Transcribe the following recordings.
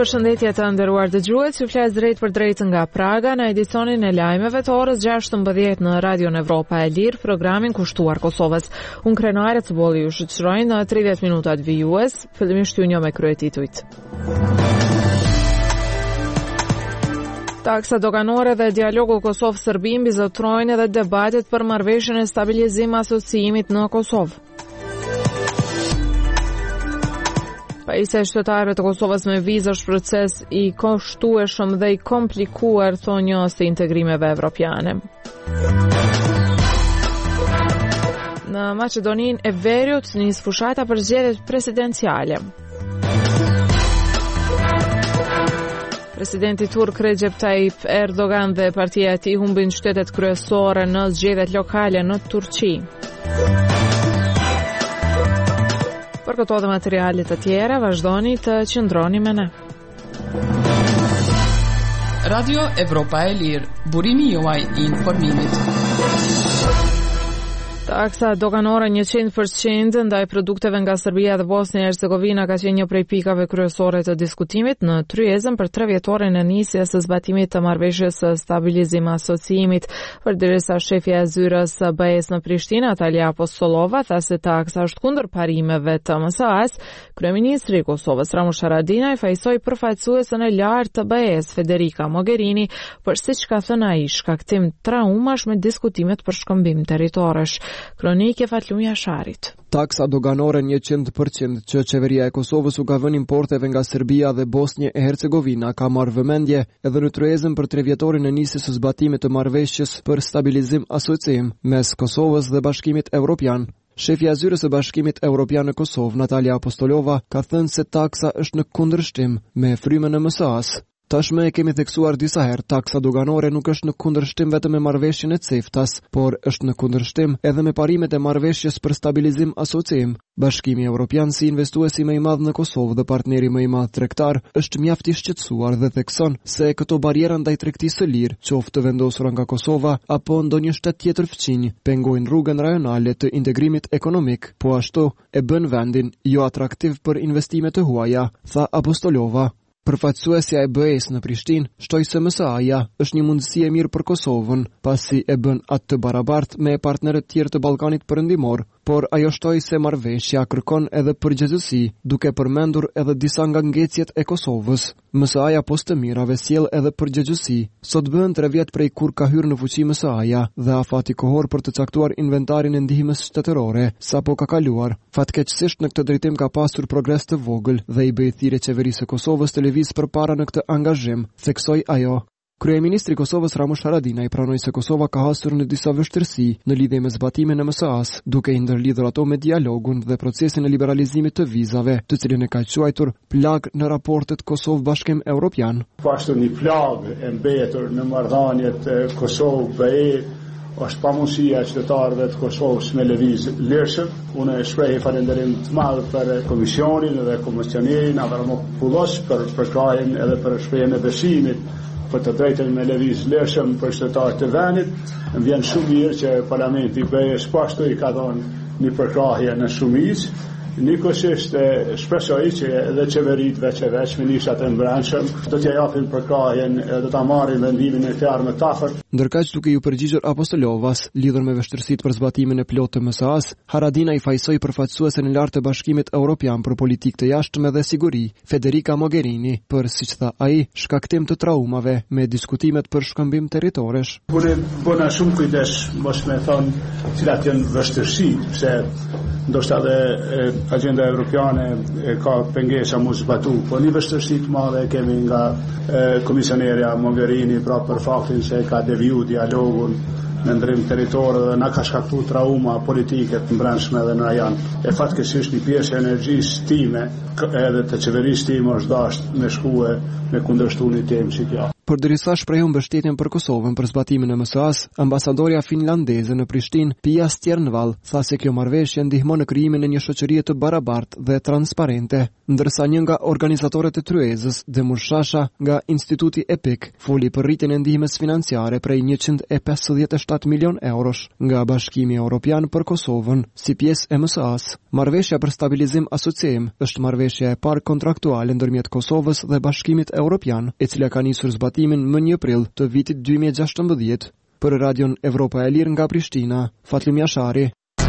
Përshëndetje të nderuar dëgjues, ju flas drejt për drejt nga Praga në edicionin e lajmeve të orës 16 në Radion Evropa e Lirë, programin kushtuar Kosovës. Unë Krenare të bolli ju shëqërojnë në 30 minutat vijues, fillimisht ju një me kryetitujt. Taksa doganore dhe dialogu Kosovë-Serbi mbizotrojnë edhe debatet për marrëveshjen e stabilizim asociimit në Kosovë. Pajisja e shtetarëve të Kosovës me vizë është proces i koshtueshëm dhe i komplikuar, thonë njohës të integrimeve evropiane. Në Maqedoninë e Veriut nis fushata për zgjedhjet presidenciale. Presidenti turk Recep Tayyip Erdogan dhe partia e tij humbin shtetet kryesore në zgjedhjet lokale në Turqi. Për këto dhe materialet të tjera, vazhdoni të qëndroni me ne. Radio Evropa e Lirë, burimi juaj i informimit. Taksa doganore 100% ndaj produkteve nga Serbia dhe Bosnia e Hercegovina ka qenë një prej pikave kryesore të diskutimit në tryezën për 3 vjetorin e nisjes së zbatimit të marrëveshjes së stabilizim asociimit. Përderisa shefja e zyrës së BE-s në Prishtinë, Atalia Apostolova, tha se taksa është kundër parimeve të MSA-s, kryeministri i Kosovës Ramush Haradinaj fajsoi përfaqësuesen e lartë të BE-s, Federica Mogherini, për siç ka thënë ai, shkaktim traumash me diskutimet për shkëmbim territorësh. Kronike Fatluja Sharit. Taksa doganore 100% që qeveria e Kosovës u ka vënë importeve nga Serbia dhe Bosnia e Hercegovina ka marrë vëmendje edhe në tryezën për 3 vjetorin e nisjes së zbatimit të marrëveshjes për stabilizim asociim mes Kosovës dhe Bashkimit Evropian. Shefja e zyrës së Bashkimit Evropian në Kosovë, Natalia Apostolova, ka thënë se taksa është në kundërshtim me frymën e MSA-s. Tashmë e kemi theksuar disa herë, taksa doganore nuk është në kundërshtim vetëm me marrëveshjen e CEFTA-s, por është në kundërshtim edhe me parimet e marrëveshjes për stabilizim asociim. Bashkimi Evropian si investuesi më i madh në Kosovë dhe partneri më i madh tregtar është mjaft i shqetësuar dhe thekson se këto bariera ndaj tregtisë së lirë, qoftë të vendosura nga Kosova apo ndonjë shtet tjetër fqinj, pengojnë rrugën rajonale të integrimit ekonomik, po ashtu e bën vendin jo atraktiv për investime të huaja, tha Apostolova. Përfaqësuesja e BE-s në Prishtinë shtoi se MSA-ja është një mundësi e mirë për Kosovën, pasi e bën atë të barabartë me partnerët tjerë të Ballkanit Perëndimor, por ajo shtoi se marrëveshja kërkon edhe përgjegjësi, duke përmendur edhe disa nga ngecjet e Kosovës. MSA-ja post të mirave sjell edhe përgjegjësi. Sot bën 3 vjet prej kur ka hyrë në fuqi MSA-ja dhe afati kohor për të caktuar inventarin e ndihmës shtetërore, sapo ka kaluar. Fatkeqësisht në këtë drejtim ka pasur progres të vogël dhe i bëi thirrje qeverisë së Kosovës të lëviz përpara në këtë angazhim, theksoi ajo. Kryeministri i Kosovës Ramush Haradinaj pranoi se Kosova ka hasur në disa vështirësi në lidhje me zbatimin e MSA-s, duke i ndërlidhur ato me dialogun dhe procesin e liberalizimit të vizave, të cilin e ka quajtur plag në raportet Kosovë-Bashkim Evropian. Po ashtu një plagë e mbetur në marrëdhëniet Kosovë-BE është pamundësia e qytetarëve të Kosovës me lëviz lirshëm. Unë shpreh falënderim të madh për komisionin dhe komisionerin Avramopoulos për përkrajen edhe për shprehjen e besimit për të drejtën me lëviz lirshëm për qytetarët e vendit. Më vjen shumë mirë që Parlamenti i BE-s po ashtu i ka dhënë një përkrahje në shumicë. Nikosisht shpresoj që edhe qeveritë veç ministrat e mbrëmshëm do t'ja japin përkrahjen dhe do ta marrin vendimin e tyre më të afërt. Ndërkaq duke ju përgjigjur Apostolovas lidhur me vështirësitë për zbatimin e plotë të MSA-s, Haradinaj fajsoi përfaqësuesen e lartë të Bashkimit Evropian për politikë të jashtme dhe siguri, Federica Mogherini, për siç tha ai, shkaktim të traumave me diskutimet për shkëmbim territorësh. Unë bëna shumë kujdes mos më thon cilat janë vështirësitë, se ndoshta edhe agenda evropiane ka pengesa mos zbatu, po një vështirësi të madhe kemi nga komisionerja Mogherini për faktin se ka deviju dialogun në ndrim territorë dhe na ka shkaktuar trauma politike të mbrëmshme edhe në rajon. E fatkeqësisht një pjesë e energjisë time edhe të qeverisë time është dashur me shkuë me kundërshtu një temë si kjo. Përderisa shprehu mbështetjen për Kosovën për zbatimin e MSA-s, ambasadorja finlandeze në Prishtinë, Pia Stjernvall, tha se kjo marrëveshje ndihmon në krijimin e një shoqërie të barabartë dhe transparente, ndërsa një nga organizatorët e tryezës, Demur Shasha, nga Instituti EPIC, foli për rritjen e ndihmës financiare prej 157 milion eurosh nga Bashkimi Evropian për Kosovën si pjesë e MSA-s. Marrëveshja për stabilizim asociem është marrëveshja e parë kontraktuale ndërmjet Kosovës dhe Bashkimit Evropian, e cila ka nisur zbatimin më 1 prill të vitit 2016. Për Radion Evropa e Lirë nga Prishtina, Fatlim Jashari.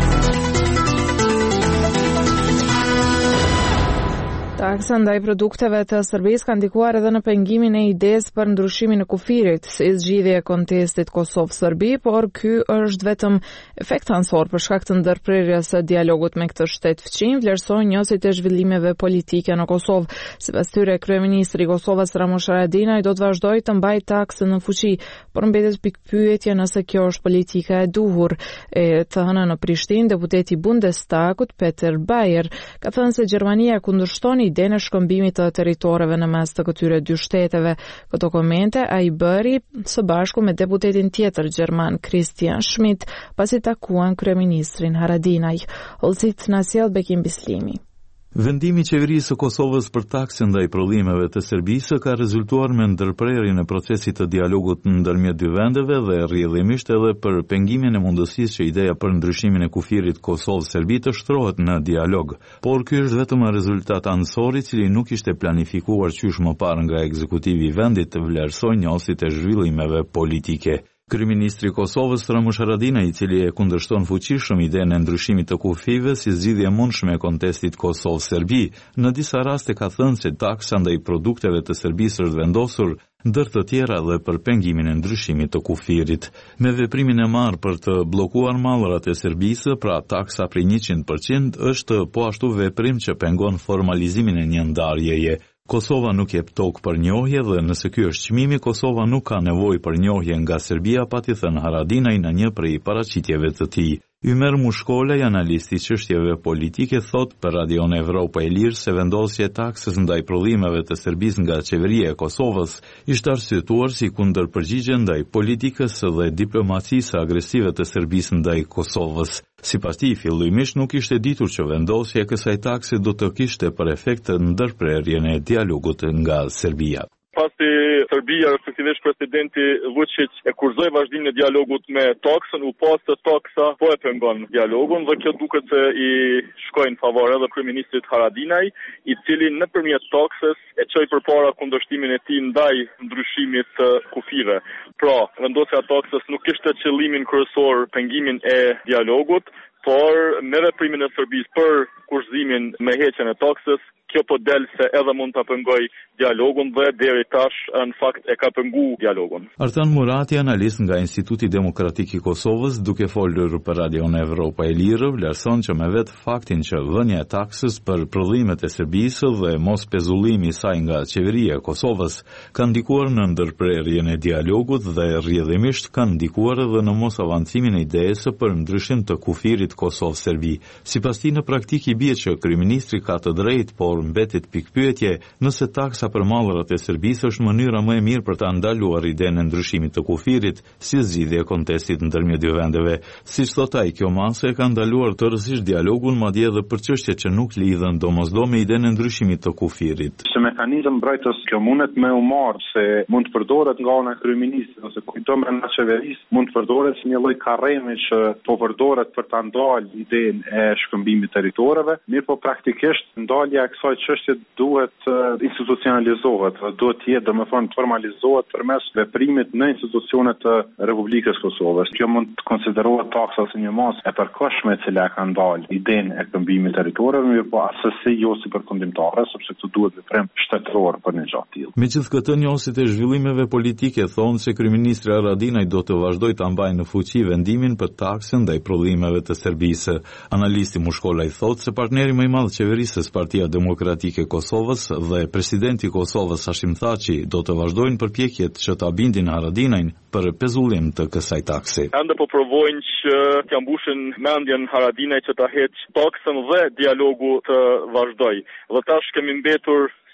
Taksa ndaj produkteve të Serbisë ka ndikuar edhe në pengimin e idesë për ndryshimin e kufirit, si zgjidhje e kontestit Kosovë-Serbi, por ky është vetëm efekt ansor për shkak të ndërprerjes së dialogut me këtë shtet fqin, vlerësojnë njësit e zhvillimeve politike në Kosovë. Sipas tyre, kryeministri i Kosovës Ramush Haradinaj do të vazhdojë të mbajë taksën në fuqi, por mbetet pikpyetje nëse kjo është politika e duhur. E të hënën në Prishtinë, deputeti Bundestagut Peter Bayer ka thënë se Gjermania kundërshton idenë e shkëmbimit të territoreve në mes të këtyre dy shteteve. Këto komente ai bëri së bashku me deputetin tjetër gjerman Christian Schmidt pasi takuan kryeministrin Haradinaj. Olcit na sjell Bekim Bislimi. Vendimi i qeverisë së Kosovës për taksën ndaj prodhimeve të Serbisë ka rezultuar me ndërprerjen e procesit të dialogut ndërmjet dy vendeve dhe rrjedhimisht edhe për pengimin e mundësisë që ideja për ndryshimin e kufirit Kosovë-Serbi të shtrohet në dialog. Por ky është vetëm një rezultat ansor i cili nuk ishte planifikuar qysh më parë nga ekzekutivi i vendit të vlerësojë njësit e zhvillimeve politike. Kryeministri i Kosovës Ramush Haradinaj, i cili e kundërshton fuqishëm idenë e ndryshimit të kufive si zgjidhje e mundshme e kontestit Kosovë-Serbi, në disa raste ka thënë se taksa ndaj produkteve të Serbisë është vendosur ndër të tjera dhe për pengimin e ndryshimit të kufirit. Me veprimin e marrë për të bllokuar mallrat e Serbisë, pra taksa prej 100%, është po ashtu veprim që pengon formalizimin e një ndarjeje. Kosova nuk jep tokë për njohje dhe nëse ky është çmimi, Kosova nuk ka nevojë për njohje nga Serbia, pati thënë Haradinaj në një prej paraqitjeve të tij. Ymer Mushkolaj, analist i çështjeve politike, thot për Radion Evropa e Lirë se vendosja e taksës ndaj prodhimeve të Serbisë nga qeveria e Kosovës ishte arsyetuar si kundërpërgjigje ndaj politikës dhe diplomacisë agresive të Serbisë ndaj Kosovës. Sipas tij, fillimisht nuk ishte ditur që vendosja e kësaj takse do të kishte për efekt ndërprerjen e dialogut nga Serbia. Pasi Serbia, respektivisht presidenti Vučić, e kurzoi vazhdimin e dialogut me taksën, u pas se taksa po e pengon dialogun dhe kjo duket se i shkoi në favor edhe kryeministrit Haradinaj, i cili nëpërmjet taksës e çoi përpara kundërshtimin e tij ndaj ndryshimit të kufive. Pra, vendosja e taksës nuk kishte qëllimin kryesor pengimin e dialogut, por me veprimin e Serbisë për kurzimin me heqjen e taksës, kjo po del se edhe mund ta pengoj dialogun dhe deri tash në fakt e ka pengu dialogun. Artan Murati, analist nga Instituti Demokratik i Kosovës, duke folur për Radion Evropa e Lirë, vlerëson që me vetë faktin që vënia e taksës për prodhimet e Serbisë dhe mos pezullimi i saj nga qeveria e Kosovës ka ndikuar në ndërprerjen e dialogut dhe rrjedhimisht ka ndikuar edhe në mos avancimin e idesë për ndryshim të kufirit Kosovë-Serbi. Sipas tij, në praktikë i bie që kryeministri ka të drejtë, por mbetet pikpyetje nëse taksa për mallrat e Serbisë është mënyra më e mirë për ta ndaluar idenë e ndryshimit të kufirit si zgjidhje e kontestit ndërmjet dy vendeve. Siç thot ai, kjo masë e ka ndaluar tërësisht dialogun, madje edhe për çështje që nuk lidhen domosdoshmë me idenë e ndryshimit të kufirit. Si mekanizëm mbrojtës kjo mundet me u marrë se mund të përdoret nga ana e kryeministrit ose kujto brenda qeverisë, mund të përdoret si një lloj karremi që po përdoret për ta ndalë idenë e shkëmbimit të territoreve, mirë po praktikisht ndalja e kësaj çështje duhet institucionalizohet, duhet të jetë domethënë formalizohet përmes veprimit në institucionet të Republikës Kosovës. Kjo mund të konsiderohet taksa si një masë e përkohshme e cila ka ndalë idenë e këmbimit të territoreve, mirë po asesi jo si përkundimtare, sepse këtu duhet veprim shtetëror për një gjatë tillë. Megjithë këtë, njësit e zhvillimeve politike thonë se kryeministri Haradinaj do të vazhdojë ta mbajë në fuqi vendimin për taksën ndaj prodhimeve të Serbisë. Analisti Mushkolaj thotë se partneri më i madh i qeverisë, Partia Demokratike e Kosovës dhe presidenti i Kosovës Hashim Thaçi do të vazhdojnë përpjekjet që ta bindin Haradinajin për pezullim të kësaj takse. Ende po provojnë që t'ja mbushin mendjen Haradinaj që ta heq taksën dhe dialogu të vazhdoj. Dhe tash kemi mbetur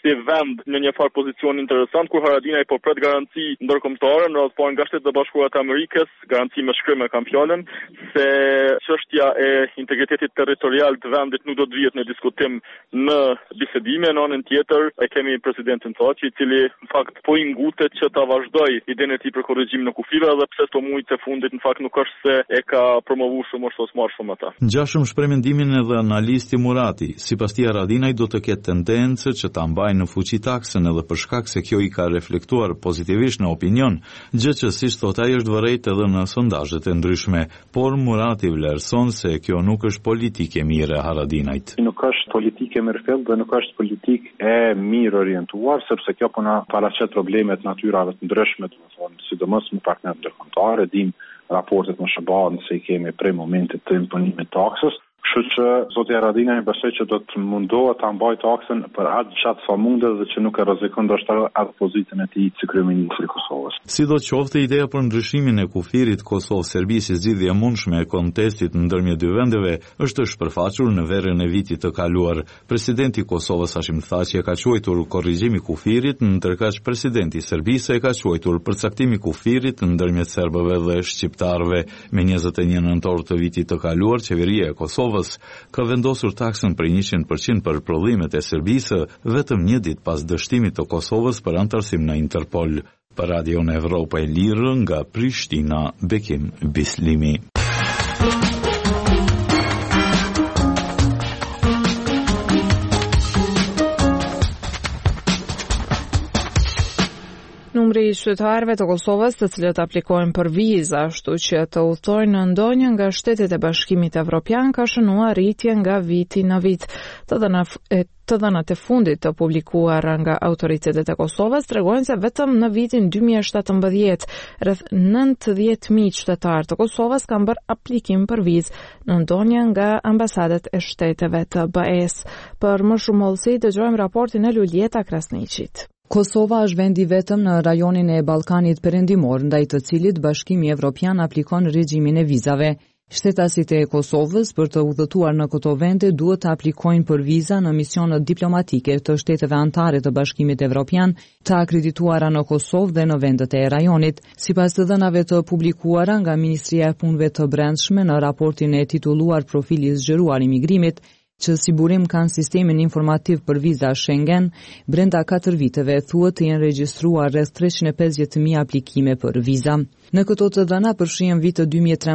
si vend në një farë pozicion interesant, kur Haradinaj po pret garanci ndërkombëtare, në radhë parë nga Shtetet e Bashkuara të Amerikës, garanci me shkrim me kam fjalën, se çështja e integritetit territorial të vendit nuk do të vihet në diskutim në bisedime. Në anën tjetër e kemi presidentin Thaçi, i cili në fakt po i ngutet që ta vazhdoj idenë e tij për korrigjim në kufive, edhe pse këto muaj të fundit në fakt nuk është se e ka promovuar shumë ose marrë shumë ata. Ngjashëm shpremendimin edhe analisti Murati, sipas tij Haradinaj do të ketë tendencë që ta mbajë në fuqi taksën edhe për shkak se kjo i ka reflektuar pozitivisht në opinion, gjë që siç thotë ai është vërejtë edhe në sondazhet e ndryshme, por Murati vlerëson se kjo nuk është politikë mirë e Haradinajt. Nuk është politikë mirëfill dhe nuk është politikë e mirë orientuar, sepse kjo po na paraqet problemet natyrave të ndryshme, domethënë sidomos me partnerët ndërkombëtar, dim raportet më shëbardhë se i kemi prej momentit të imponimit të taksës. Kështu që zoti Haradinaj besoj që do të mundohet ta mbajë taksën për atë gjatë sa mundet dhe që nuk e rrezikon ndoshta atë pozitën e tij si kryeministri i Kosovës. Sidoqoftë, ideja për ndryshimin e kufirit Kosovë-Serbi si zgjidhje e mundshme e kontestit ndërmjet dy vendeve është shpërfaqur në verën e vitit të kaluar. Presidenti i Kosovës Hashim Thaçi e ka quajtur korrigjimi i kufirit, ndërkaq presidenti i Serbisë e ka quajtur përcaktimi i kufirit ndërmjet serbëve dhe shqiptarëve. Me 21 nëntor të vitit të kaluar, qeveria e Kosovës ka vendosur taksën për 100% për prodhimet e Serbisë vetëm një ditë pas dështimit të Kosovës për anëtarësim në Interpol. Për Radion Evropa e Lirë nga Prishtina, Bekim Bislimi. Numri i qytetarëve të Kosovës të cilët aplikojnë për viza, ashtu që të udhtojnë në ndonjë nga shtetet e Bashkimit Evropian, ka shënuar rritje nga viti në vit. Të dhënat e fundit të publikuara nga autoritetet e Kosovës tregojnë se vetëm në vitin 2017 rreth 90.000 qytetarë të Kosovës kanë bërë aplikim për vizë në ndonjë nga ambasadet e shteteve të BE-s. Për më shumë hollësi dëgjojmë raportin e Luljeta Krasniqit. Kosova është vendi vetëm në rajonin e Ballkanit Perëndimor, ndaj të cilit Bashkimi Evropian aplikon regjimin e vizave. Shtetasit e Kosovës për të udhëtuar në këto vende duhet të aplikojnë për viza në misionet diplomatike të shteteve anëtare të Bashkimit Evropian, të akredituara në Kosovë dhe në vendet e rajonit. Sipas të dhënave të publikuara nga Ministria e Punëve të Brendshme në raportin e titulluar Profili i zgjeruar i migrimit, që si burim kanë sistemin informativ për viza Schengen, brenda 4 viteve thuhet të jenë regjistruar rreth 350.000 aplikime për viza. Në këto të dhëna përfshihen vitet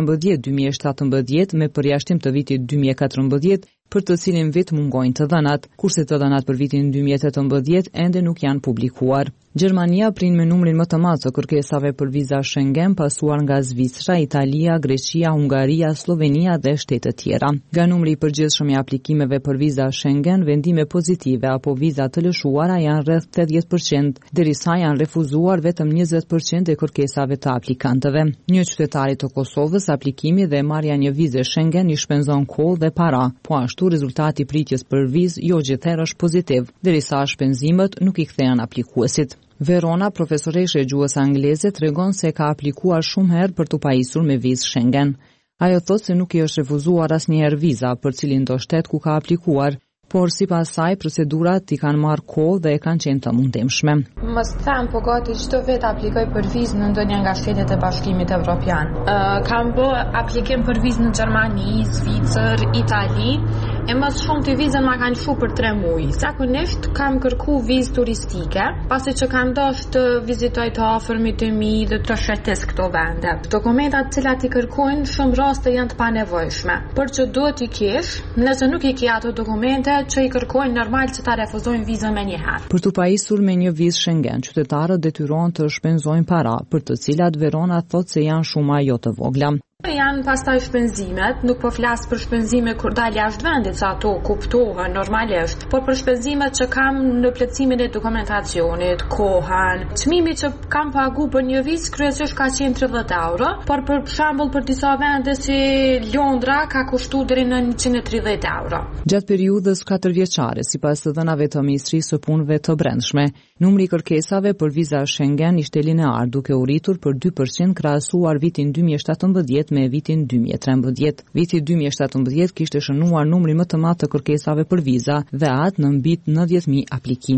2013-2017 me përjashtim të vitit 2014, për të cilin vit mungojnë të dhënat, kurse të dhënat për vitin 2018 ende nuk janë publikuar. Gjermania prin me numrin më të madh të kërkesave për viza Schengen, pasuar nga Zvicra, Italia, Greqia, Hungaria, Slovenia dhe shtete tjera. Nga numri i përgjithshëm i aplikimeve për viza Schengen, vendime pozitive apo viza të lëshuara janë rreth 80%, derisa janë refuzuar vetëm 20% e kërkesave të aplikantëve. Një qytetari të Kosovës, aplikimi dhe marrja një vize Schengen i shpenzon kohë dhe para, po ashtu rezultati i pritjes për vizë jo gjithherë është pozitiv, derisa shpenzimet nuk i kthehen aplikuesit. Verona, profesoreshe gjuhës angleze, tregon se ka aplikuar shumë herë për të pajisur me vizë Schengen. Ajo thotë se nuk i është refuzuar asnjëherë viza për cilin do shtet ku ka aplikuar, por sipas saj procedurat i kanë marrë kohë dhe e kanë qenë të mundimshme. Mos them, po gati çdo vit aplikoj për vizë në ndonjë nga shtetet e Bashkimit Evropian. Kam bërë aplikim për vizë në Gjermani, Zvicër, Itali, e më shumë të vizën ma kanë shu për 3 muaj. Zakonisht kam kërku vizë turistike, pasi që kam dashur të vizitoj të afërmit e mi dhe të shetes këto vende. Dokumentat cilat i kërkojnë shumë raste janë të panevojshme, por që duhet i kesh, nëse nuk i ke ato dokumente që i kërkojnë normal që ta refuzojnë vizën me njëherë. Për të pajisur me një vizë Schengen, qytetarët detyrohen të shpenzojnë para, për të cilat Verona thotë se janë shumë jo të vogla. Janë pastaj shpenzimet, nuk po flas për shpenzime kur dal jashtë vendit, sa ato kuptohen normalisht, por për shpenzimet që kam në plotësimin e dokumentacionit, kohën. Çmimi që kam pagu për një vizë kryesisht ka qenë 30 euro, por për shembull për disa vende si Londra ka kushtuar deri në 130 euro. Gjatë periudhës 4 vjeçare, sipas të dhënave të Ministrisë së Punëve të Brendshme, numri i kërkesave për viza Schengen ishte linear, duke u rritur për 2% krahasuar vitin 2017 me vitin 2013. Viti 2017 kishte shënuar numrin më të madh të kërkesave për viza dhe atë në mbi 90.000 aplikime.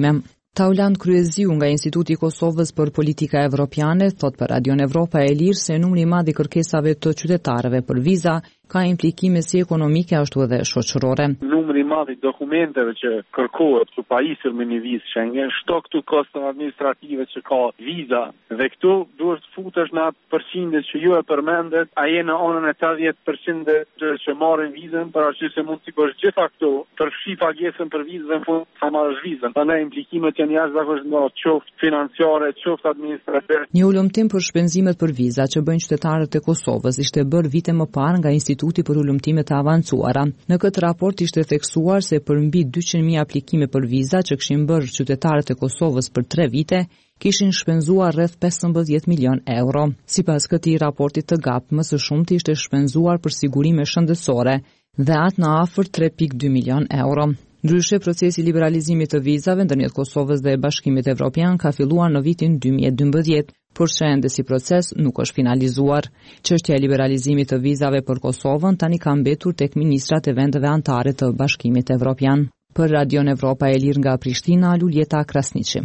Tauland Kryeziu nga Instituti i Kosovës për Politika Evropiane thot për Radion Evropa e Lirë se numri i madh i kërkesave të qytetarëve për viza ka implikime si ekonomike ashtu edhe shoqërore. Numri i madh i dokumenteve që kërkohet për pajisur me një vizë Schengen, shto këtu kosto administrative që ka viza dhe këtu duhet futesh në atë përqindje që ju e përmendet, a je në anën e 80% që marrin vizën, për arsye se mund t'i bësh gjitha këtu, përfshi pagesën për vizën dhe në fund ta marrësh vizën. Prandaj implikimet janë jashtëzakonisht nga qoftë financiare, qoftë administrative. Një ulëmtim për shpenzimet për viza që bëjnë qytetarët e Kosovës ishte bërë vite më parë nga Instituti për ulëmtime të avancuara. Në këtë raport ishte theksuar se për mbi 200.000 aplikime për viza që kishin bërë qytetarët e Kosovës për 3 vite, kishin shpenzuar rreth 15 milion euro. Sipas këtij raporti të GAP, më së shumti ishte shpenzuar për sigurime shëndetësore dhe atë në afër 3.2 milion euro. Ndryshe, procesi i liberalizimit të vizave ndërmjet Kosovës dhe Bashkimit Evropian ka filluar në vitin 2012, por që ende si proces nuk është finalizuar. Çështja e liberalizimit të vizave për Kosovën tani ka mbetur tek ministrat e vendeve anëtare të Bashkimit Evropian. Për Radion Evropa e Lirë nga Prishtina, Luljeta Krasniqi.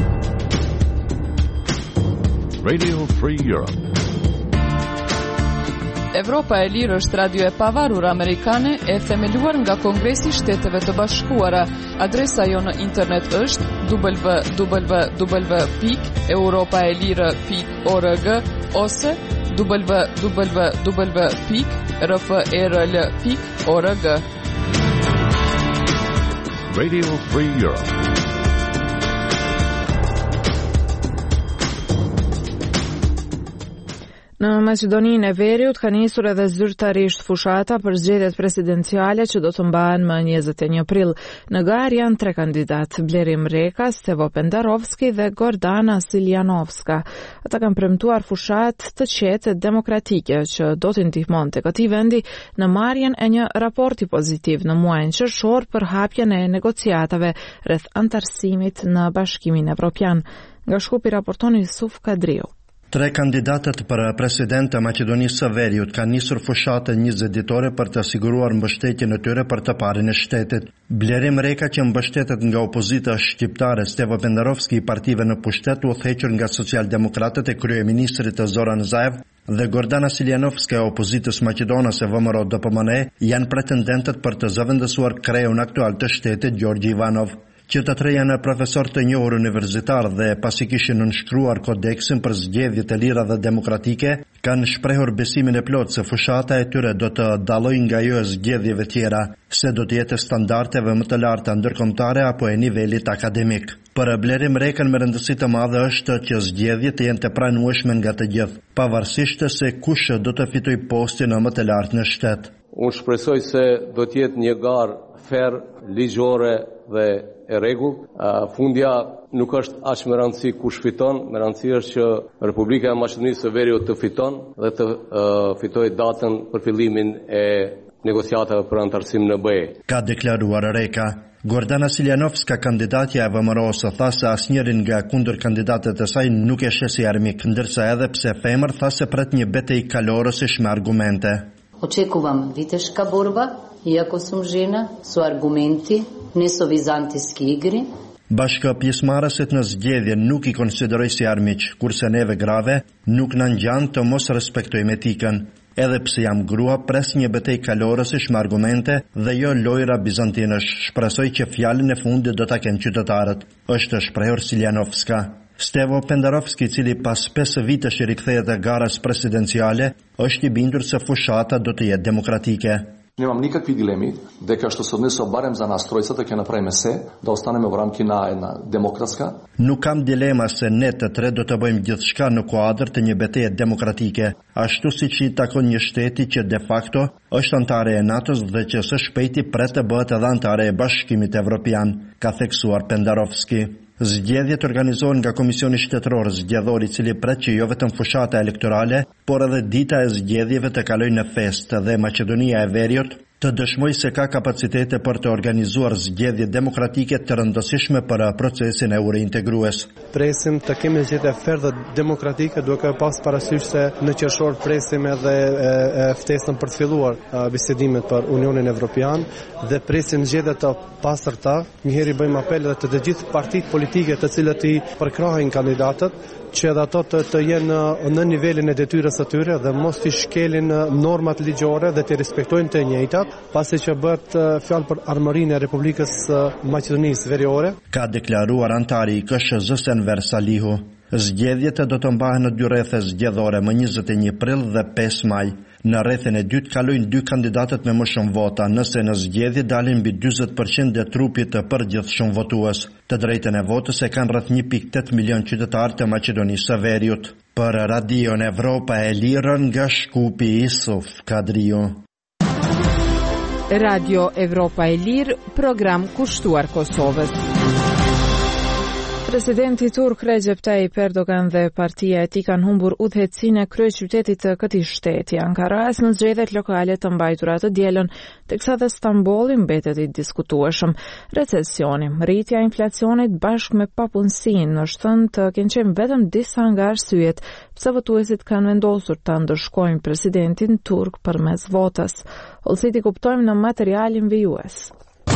Radio Free Europe. Evropa e Lirë është radio e pavarur amerikane e themeluar nga Kongresi i Shteteve të Bashkuara. Adresa jo në internet është www.europaelire.org ose www.rfrl.org. Radio Free Europe. Në Maqedoninë e Veriut ka nisur edhe zyrtarisht fushata për zgjedhjet presidenciale që do të mbahen më 21 prill. Në garë janë 3 kandidat: Blerim Reka, Stevo Pendarovski dhe Gordana Siljanovska. Ata kanë premtuar fushat të qetë demokratike që do të ndihmonte këtij vendi në marrjen e një raporti pozitiv në muajin qershor për hapjen e negociatave rreth antarësimit në Bashkimin Evropian. Nga Shkupi raporton Yusuf Kadriu. 3 kandidatët për president të Maqedonisë së Veriut kanë nisur fushatën 20 ditore për të siguruar mbështetjen e tyre për të parin e shtetit. Blerim Reka, që mbështetet nga opozita shqiptare, Stevo Pendarovski i partive në pushtet, u udhëhequr nga socialdemokratët e kryeministrit Zoran Zaev, dhe Gordana Siljanovska e opozitës maqedonase VMRO-DPMNE janë pretendentët për të zëvendësuar kreun aktual të shtetit Gjorgji Ivanov. Që të 3 janë profesor të njohur universitar dhe pasi kishin nënshkruar kodeksin për zgjedhjet e lira dhe demokratike, kanë shprehur besimin e plotë se fushata e tyre do të dallojë nga ajo e zgjedhjeve tjera, se do të jetë standardeve më të larta ndërkombëtare apo e nivelit akademik. Për Blerim Rekën me rëndësi të madhe është që zgjedhjet të jenë të pranueshme nga të gjithë, pavarësisht se kush do të fitojë postin më të lartë në shtet. Unë shpresoj se do të jetë një garë fair, ligjore dhe e rregull. Fundja nuk është aq me rëndësi kush fiton, me rëndësi është që Republika e Maqedonisë së Veriut të fiton dhe të fitojë datën për fillimin e negociatave për antarësim në BE. Ka deklaruar Reka. Gordana Siljanovska, kandidatja e VMRO-s, tha se asnjërin nga kundër kandidatët e saj nuk e sheh si armik, ndërsa edhe pse femër tha se pret një betejë kalorësish me argumente. Očekujem viteška borba, iako sam žena, su argumenti, ne su vizantijski igri. Bashkë pjesëmarrësit në zgjedhje nuk i konsideroj si armiq, kurse neve grave nuk na ngjan të mos respektojmë etikën. Edhe pse jam grua, pres një betejë kalorësish me argumente dhe jo lojra bizantinësh. Shpresoj që fjalën e fundit do ta kenë qytetarët, është shprehur Siljanovska. Stevo Pendarovski, i cili pas 5 vitesh i rikthehet e garës presidenciale, është i bindur se fushata do të jetë demokratike. Nemam nikakvih dilemi дека што се однесува барем за нас тројцата ќе направиме се да останеме во рамки на една демократска. Nuk kam dilema se ne të 3 do të bëjmë gjithçka në kuadër të një betejë demokratike, ashtu siç i takon një shteti që de facto është antare e NATO-s dhe që së shpejti pret të bëhet edhe antare e Bashkimit Evropian, ka theksuar Pendarovski. Zgjedhjet organizohen nga Komisioni Shtetëror Zgjedhor, i cili pret që jo vetëm fushata elektorale, por edhe dita e zgjedhjeve të kalojnë në festë dhe Maqedonia e Veriut të dëshmoj se ka kapacitete për të organizuar zgjedhje demokratike të rëndësishme për procesin eurointegrues. Presim të kemi zgjedhje fair dhe demokratike, duke pas parasysh se në qershor presim edhe ftesën për të filluar bisedimet për Unionin Evropian dhe presim zgjedhje të pastërta. Njëherë bëjmë apel edhe të gjithë partitë politike të cilët i përkrahin kandidatët që edhe ato të jenë në nivelin e detyrës së tyre dhe mos t'i shkelin normat ligjore dhe të respektojnë të njëjtat, pasi që bëhet fjalë për armërinë e Republikës Maqedonisë Veriore. Ka deklaruar antari i KSZ Enver Salihu. Zgjedhjet do të mbahen në dy rrethe zgjedhore më 21 prill dhe 5 maj. Në rrethin e dytë kalojnë dy kandidatët me më shumë vota, nëse në zgjedhje dalin mbi 40% e trupit të përgjithshëm votues. Të drejtën e votës e kanë rreth 1.8 milion qytetarë të Maqedonisë së Veriut. Për Radion Evropa e Lirë nga Shkupi Isuf Kadriu. Radio Evropa e Lirë, program kushtuar Kosovës. Presidenti turk Recep Tayyip Erdogan dhe partia e tij kanë humbur udhëhecinë e kryeqytetit të këtij shteti, Ankaras, në zgjedhjet lokale të mbajtura të dielën, teksa dhe Stambolli mbetet i diskutueshëm. Recesioni, rritja e inflacionit bashkë me papunësinë është thënë të kenë qenë vetëm disa nga arsyet pse votuesit kanë vendosur ta ndëshkojnë presidentin turk përmes votës. Ose ti kuptojmë në materialin vijues.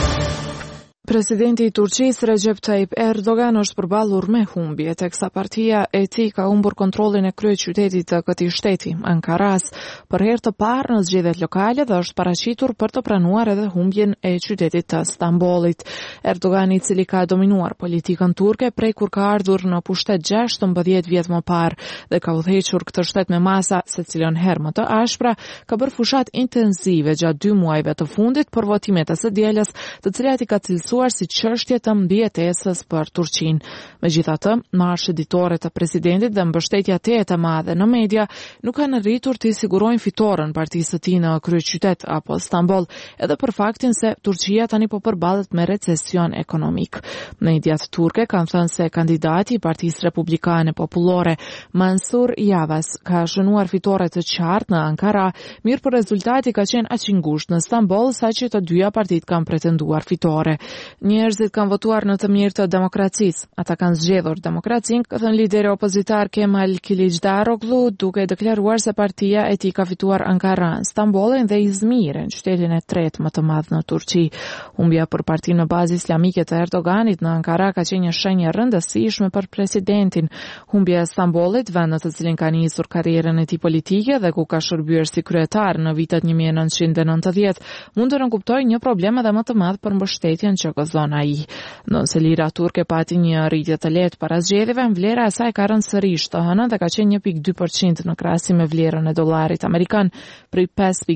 Presidenti i Turqisë Recep Tayyip Erdogan është përballur me humbje, teksa partia e tij ka humbur kontrollin e kryeqytetit të këtij shteti, Ankaras, për herë të parë në zgjedhjet lokale dhe është paraqitur për të pranuar edhe humbjen e qytetit të Stambollit. Erdogan, i cili ka dominuar politikën turke prej kur ka ardhur në pushtet 16 vjet më parë dhe ka udhëhequr këtë shtet me masa secilën herë më të ashpra, ka bërë fushat intensive gjatë 2 muajve të fundit për votimet e së dielës, të cilat i ka cilësuar si çështje të mbijetesës për Turqinë. Megjithatë, marshë ditore të presidentit dhe mbështetja e madhe në media nuk kanë arritur të sigurojnë fitoren partisë së tij në kryeqytet apo Stamboll, edhe për faktin se Turqia tani po përballet me recesion ekonomik. Mediat turke kanë thënë se kandidati i Partisë Republikane Popullore, Mansur Yavaş, ka shënuar fitore të qartë në Ankara, mirë por rezultati ka qenë aq i ngushtë në Stamboll saqë të dyja partitë kanë pretenduar fitore. Njerëzit kanë votuar në të mirë të demokracisë. Ata kanë zgjedhur demokracinë, ka thënë lideri opozitar Kemal Kılıçdaroğlu, duke deklaruar se partia e tij ka fituar Ankaran, Stambollin dhe Izmirin, qytetin e tretë më të madh në Turqi. Humbja për partinë në bazë islamike të Erdoganit në Ankara ka qenë një shenjë rëndësishme për presidentin. Humbja e Stambollit, vend në të cilin ka nisur karrierën e tij politike dhe ku ka shërbyer si kryetar në vitet 1990, mund të nënkuptojë një problem edhe më të madh për mbështetjen që gëzon ai. Nëse lira turke pati një rritje të lehtë para zgjedhjeve, vlera e saj ka rënë sërish të hënë dhe ka qenë 1.2% në krahasim me vlerën e dollarit amerikan prej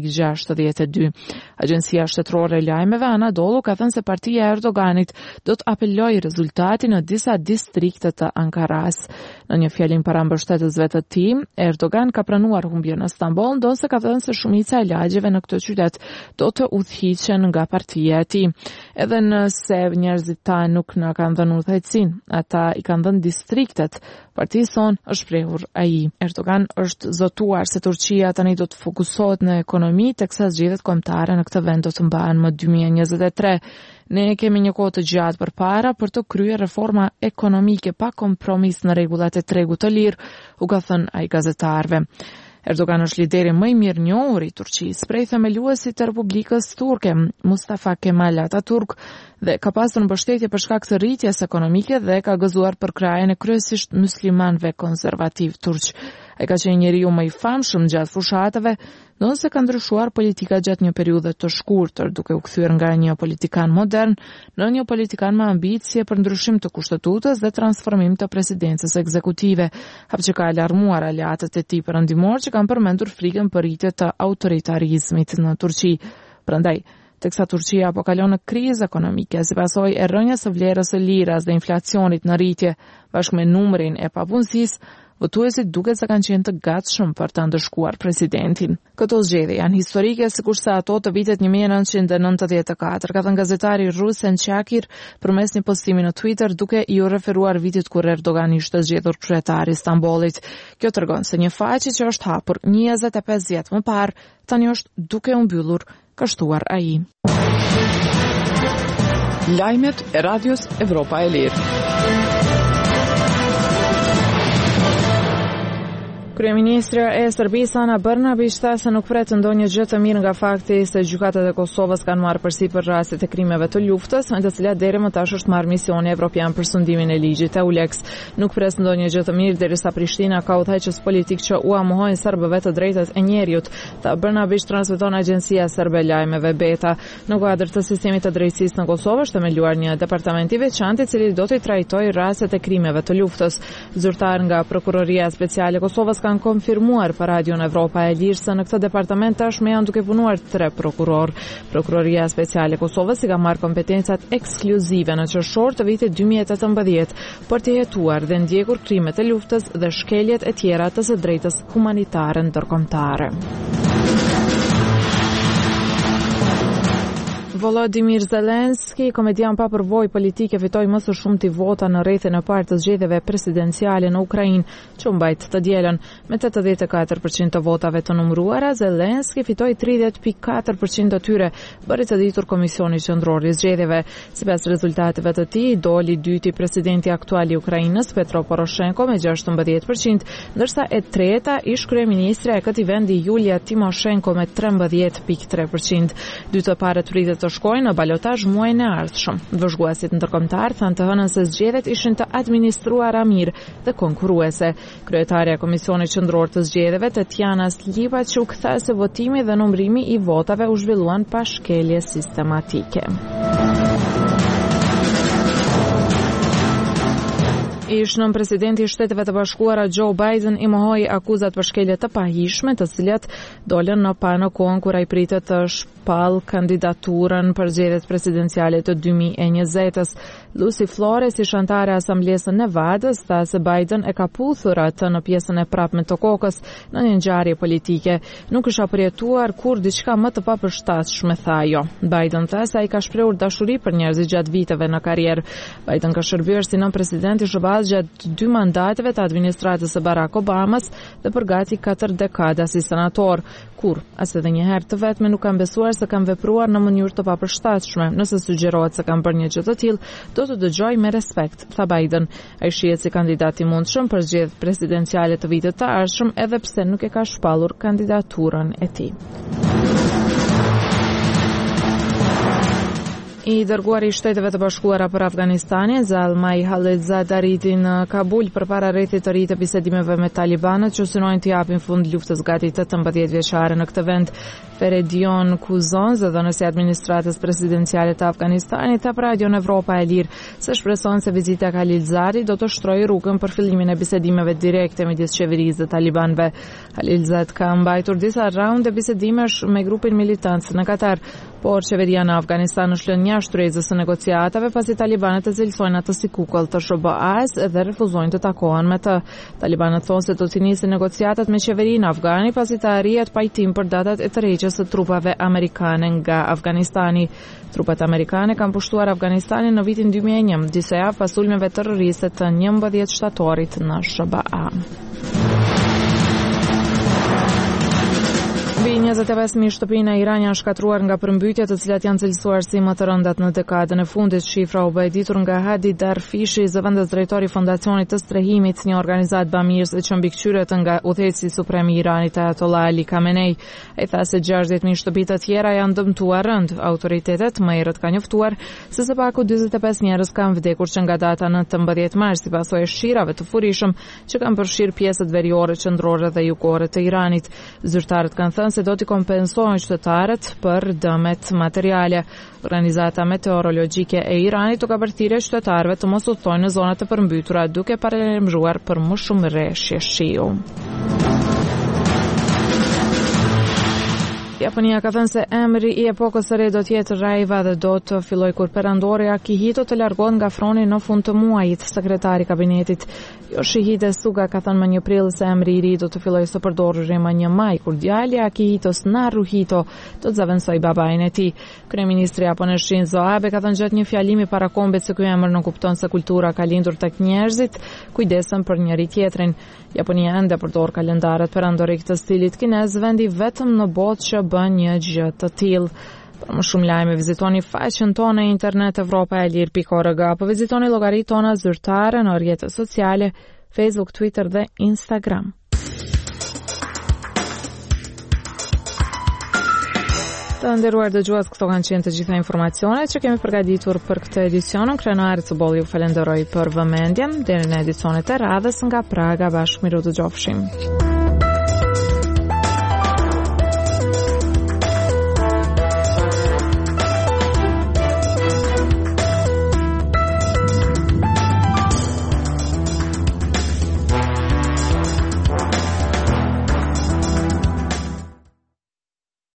5.62. Agjencia shtetërore e lajmeve Anadolu ka thënë se partia e Erdoganit do të apelojë rezultatin në disa distrikte të Ankaras. Në një fjalim para mbështetësve të tij, Erdogan ka pranuar humbjen në Stamboll, ndonse ka thënë se shumica e lagjeve në këtë qytet do të udhëhiqen nga partia e tij. Edhe nëse njerëzit ta nuk na kanë dhënë udhëhecin, ata i kanë dhënë distriktet, partisë son është shprehur ai. Erdogan është zotuar se Turqia tani do të fokusohet në ekonomi, teksa zgjedhjet kombëtare në këtë vend do të mbahen më 2023. Ne kemi një kohë të gjatë përpara për të kryer reforma ekonomike pa kompromis në rregullat e tregut të lirë, u ka thënë ai gazetarëve. Erdogan është lideri më i mirë njohur i Turqisë, prej themeluesit të Republikës Turke, Mustafa Kemal Atatürk, dhe ka pasur mbështetje për shkak të rritjes ekonomike dhe ka gëzuar për krajen e kryesisht muslimanëve konservativ turq. Ai ka qenë njeriu më i famshëm gjatë fushatave, ndonse ka ndryshuar politika gjatë një periudhe të shkurtër, duke u kthyer nga një politikan modern në një politikan me ambicie për ndryshim të kushtetutës dhe transformim të presidencës ekzekutive, hap që ka alarmuar aleatët e tij perëndimor që kanë përmendur frikën për rritje të autoritarizmit në Turqi. Prandaj, teksa Turqia po kalon në krizë ekonomike si pasojë e rënjes së vlerës së liras dhe inflacionit në rritje, bashkë me numrin e papunësisë, votuesit duket se kanë qenë të gatshëm për ta ndëshkuar presidentin. Këto zgjedhje janë historike sikurse ato të vitit 1994, ka thënë gazetari Rusen Çakir përmes një postimi në Twitter duke i referuar vitit kur Erdogan ishte zgjedhur kryetar i Stambollit. Kjo tregon se një faqe që është hapur 25 vjet më parë tani është duke u mbyllur, ka shtuar ai. Lajmet e Radios Evropa e Lirë. Kryeministra e Serbisë Ana Brnabić tha se nuk pret ndonjë gjë të mirë nga fakti se gjykatat e Kosovës kanë marrë përsipër rastet e krimeve të luftës, me të cilat deri më tash është marrë misioni evropian për sundimin e ligjit EULEX. Nuk pres ndonjë gjë të mirë derisa Prishtina ka udhëheqës politik që u mohojnë serbëve të drejtat e njerëzit, tha Brnabić, transmeton agjencia serbe e lajmeve Beta. Në kuadër të sistemit të drejtësisë në Kosovë është themeluar një departament i veçantë i cili do të trajtojë rastet e krimeve të luftës. Zyrtar nga Prokuroria Speciale e Kosovës kanë konfirmuar për Radion Evropa e Lirë se në këtë departament tashmë janë duke punuar 3 prokuror. Prokuroria Speciale e Kosovës i ka marrë kompetencat ekskluzive në qershor të vitit 2018 për të hetuar dhe ndjekur krimet e luftës dhe shkeljet e tjera të së drejtës humanitare ndërkombëtare. Volodymyr Zelensky, komedian pa përvojë politike, fitoi më së shumti vota në rrethin e parë të zgjedhjeve presidenciale në Ukrainë, që u mbajt të dielën. Me 84% të votave të numëruara, Zelensky fitoi 30.4% të tyre, bëri të ditur Komisioni Qendror i Zgjedhjeve. Sipas rezultateve të tij, doli dyti presidenti aktual i Ukrainës, Petro Poroshenko, me 16%, ndërsa e treta ish kryeministra e këtij vendi, Yulia Tymoshenko, me 13.3%. Dy të parët pritet të shkojnë në balotazh muajin e ardhshëm. Vëzhguesit ndërkombëtar thanë të hënën se zgjedhjet ishin të administruara mirë dhe konkurruese. Kryetaria e Komisionit Qendror të Zgjedhjeve, Tetiana Slivaçuk, tha se votimi dhe numërimi i votave u zhvilluan pa shkelje sistematike. Ish-nën presidenti i Shteteve të Bashkuara Joe Biden i mohoi akuzat për shkelje të pahishme, të cilat dolën në pa në kohën kur ai pritet të shpall kandidaturën për zgjedhjet presidenciale të 2020-s. Lucy Flores, ish anëtare e Asamblesë së Nevadës, tha se Biden e ka puthur atë në pjesën e prapme të kokës në një ngjarje politike. Nuk është përjetuar kur diçka më të papërshtatshme, tha ajo. Biden tha se ai ka shprehur dashuri për njerëzit gjatë viteve në karrierë. Biden ka shërbyer si nën president i SBA gjatë 2 mandateve të administratës së Barack Obamas dhe për gati 4 dekada si senator, kur as edhe një herë të vetme nuk kanë besuar se kanë vepruar në mënyrë të papërshtatshme. Nëse sugjerohet se kanë bërë një gjë të tillë, do të dëgjoj me respekt, tha Biden. Ai shihet si kandidat i mundshëm për zgjedhjet presidenciale të vitit të ardhshëm, edhe pse nuk e ka shpallur kandidaturën e tij. I dërguari i Shteteve të Bashkuara për Afganistanin, Zalmay Khalilzad, arriti në Kabul përpara rrethit të ri të bisedimeve me talibanët që synojnë të japin fund luftës gati 18 vjeçare në këtë vend. Feredion Kuzon, zëdhënësi i administratës presidenciale të Afganistanit, tha për Radion Evropa e Lirë se shpreson se vizita e Khalilzadit do të shtrojë rrugën për fillimin e bisedimeve direkte midis qeverisë dhe talibanëve. Khalilzad ka mbajtur disa raunde bisedimesh me grupin militant në Katar, por qeveria në Afganistan është lënë jashtë rrezës së negociatave pasi talibanët e cilësojnë atë si kukull të SBA-s dhe refuzojnë të takohen me të. Talibanët thonë se do të nisin negociatat me qeverinë afgane pasi të arrihet pajtim për datat e tërheqjes së trupave amerikane nga Afganistani. Trupat amerikane kanë pushtuar Afganistanin në vitin 2001, disa javë pas sulmeve terroriste të 11 shtatorit në SBA. Mbi 25.000 shtëpi në Iran janë shkatruar nga përmbytjet të cilat janë cilësuar si më të rëndat në dekadën e fundit. Shifra u bë e ditur nga Hadi Darfishi, zëvendës drejtori i Fondacionit të Strehimit, një organizatë bamirëse që mbikëqyret nga udhëheqësi suprem i Iranit, Ayatollah Ali Khamenei. Ai tha se 60.000 shtëpi të tjera janë dëmtuar rënd. Autoritetet më herët kanë njoftuar se së paku 45 njerëz kanë vdekur që nga data 19 mars, sipas shirave të furishëm që kanë përfshirë pjesët veriore, qendrore dhe jugore të Iranit. Zyrtarët kanë thënë se do t'i kompensohen qytetarët për dëmet materiale. Organizata meteorologjike e Iranit u ka bërë thirrje qytetarëve të mos udhtojnë në zonat e përmbytura duke paralajmëruar për më shumë rreshje shiu. Japonia ka thënë se emri I epokës së re do të jetë Raiva dhe do të fillojë kur perandori Akihito të largohet nga froni në fund të muajit. Sekretari I kabinetit Yoshihide Suga ka thënë më 1 prill se emri I ri do të fillojë së përdorur më 1 maj kur djali I Akihitos Naruhito do të zaventësoj babain e tij. Kryeministri japonez Shinzo Abe ka thënë gjatë një fjalimi para kombit se ky emër nuk kupton se kultura ka lindur tek njerëzit, kujdesen për njëri tjetrin. Japonia ende përdor kalendaret perandorik të stilit kinez, vendi vetëm në botë që bën një gjë të tillë. Për më shumë lajme vizitoni faqen tonë internet evropaelir.org apo vizitoni llogaritë tona zyrtare në rrjetet sociale Facebook, Twitter dhe Instagram. Të nderuar dëgjues, këto kanë qenë të gjitha informacionet që kemi përgatitur për këtë edicion. Krenarit Cëbolli ju falenderoj për vëmendjen. Deri në edicionet e radhës nga Praga, bashkë miru dëgjofshim.